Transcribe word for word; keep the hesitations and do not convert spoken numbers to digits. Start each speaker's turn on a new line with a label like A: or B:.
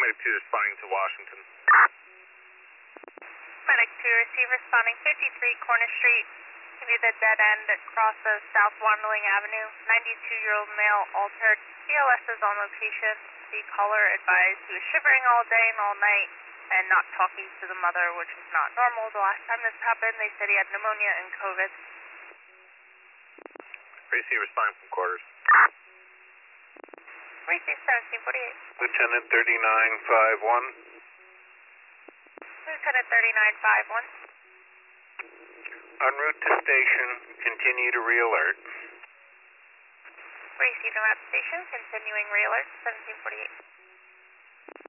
A: Medic two responding to Washington.
B: Medic two, receive responding fifty-three Corner Street. Give you the dead end that crosses South Wandling Avenue. ninety-two-year-old male altered. C L S is on location. The caller advised he was shivering all day and all night and not talking to the mother, which was not normal. The last time this happened, they said he had pneumonia and COVID.
A: Receive responding from quarters.
B: Receive seventeen forty-eight.
A: Lieutenant thirty-nine five one.
B: Lieutenant thirty-nine five one.
A: En route to station, continue to re-alert.
B: Receiving at station, continuing re-alert, seventeen forty-eight.